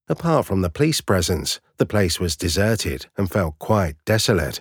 Apart from the police presence, the place was deserted and felt quite desolate.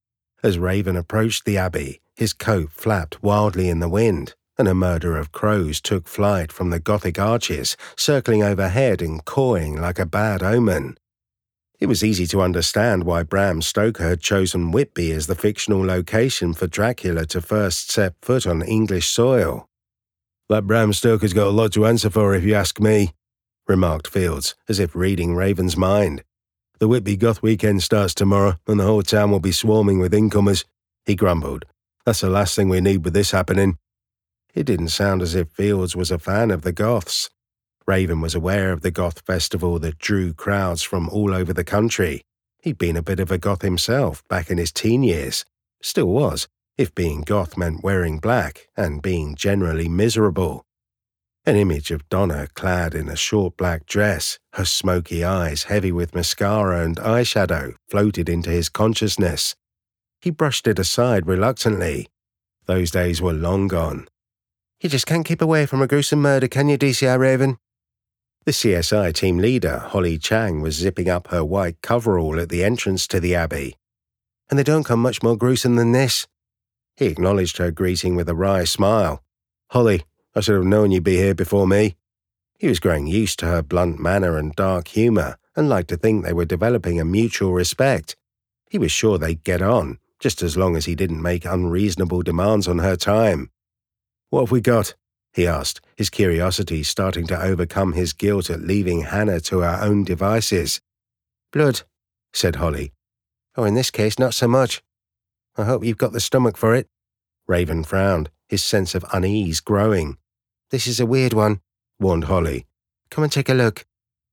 As Raven approached the Abbey, his coat flapped wildly in the wind, and a murder of crows took flight from the Gothic arches, circling overhead and cawing like a bad omen. It was easy to understand why Bram Stoker had chosen Whitby as the fictional location for Dracula to first set foot on English soil. "That Bram Stoker's got a lot to answer for if you ask me," remarked Fields, as if reading Raven's mind. "The Whitby Goth weekend starts tomorrow, and the whole town will be swarming with incomers," he grumbled. "That's the last thing we need with this happening." It didn't sound as if Fields was a fan of the Goths. Raven was aware of the Goth festival that drew crowds from all over the country. He'd been a bit of a Goth himself back in his teen years. Still was, if being Goth meant wearing black and being generally miserable. An image of Donna clad in a short black dress, her smoky eyes heavy with mascara and eyeshadow, floated into his consciousness. He brushed it aside reluctantly. Those days were long gone. "You just can't keep away from a gruesome murder, can you, DCI Raven?" The CSI team leader, Holly Chang, was zipping up her white coverall at the entrance to the Abbey. "And they don't come much more gruesome than this." He acknowledged her greeting with a wry smile. "Holly, I should have known you'd be here before me." He was growing used to her blunt manner and dark humour, and liked to think they were developing a mutual respect. He was sure they'd get on, just as long as he didn't make unreasonable demands on her time. "What have we got?" he asked, his curiosity starting to overcome his guilt at leaving Hannah to her own devices. "Blood," said Holly. "Oh, in this case, not so much. I hope you've got the stomach for it." Raven frowned, his sense of unease growing. "This is a weird one," warned Holly. "Come and take a look."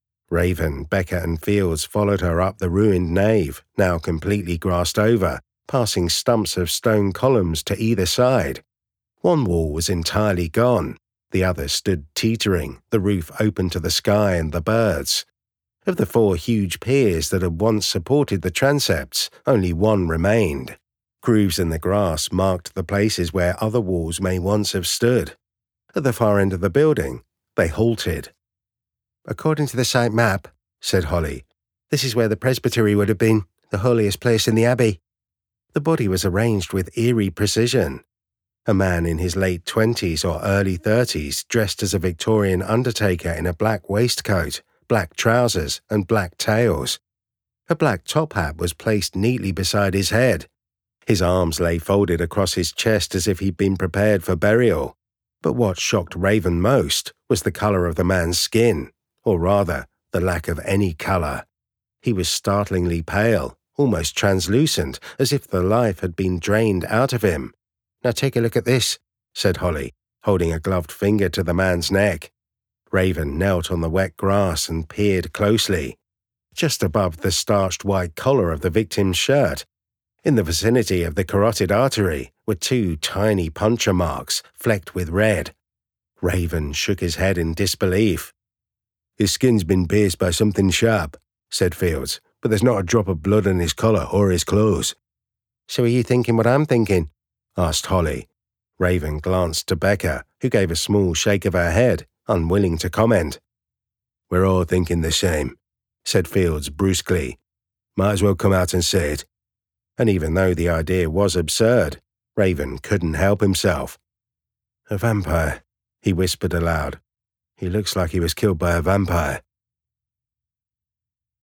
Raven, Becker and Fields followed her up the ruined nave, now completely grassed over, passing stumps of stone columns to either side. One wall was entirely gone, the other stood teetering, the roof open to the sky and the birds. Of the 4 huge piers that had once supported the transepts, only one remained. Grooves in the grass marked the places where other walls may once have stood. At the far end of the building, they halted. "According to the site map," said Holly, "this is where the presbytery would have been, the holiest place in the Abbey." The body was arranged with eerie precision. A man in his late 20s or early 30s, dressed as a Victorian undertaker in a black waistcoat, black trousers and black tails. A black top hat was placed neatly beside his head. His arms lay folded across his chest as if he'd been prepared for burial. But what shocked Raven most was the colour of the man's skin, or rather, the lack of any colour. He was startlingly pale, almost translucent, as if the life had been drained out of him. "Now take a look at this," said Holly, holding a gloved finger to the man's neck. Raven knelt on the wet grass and peered closely. Just above the starched white collar of the victim's shirt, in the vicinity of the carotid artery, were 2 tiny puncture marks, flecked with red. Raven shook his head in disbelief. "His skin's been pierced by something sharp," said Fields, "but there's not a drop of blood on his collar or his clothes." "So are you thinking what I'm thinking?" asked Holly. Raven glanced to Becca, who gave a small shake of her head, unwilling to comment. "We're all thinking the same," said Fields brusquely. "Might as well come out and say it." And even though the idea was absurd, Raven couldn't help himself. "A vampire," he whispered aloud. "He looks like he was killed by a vampire."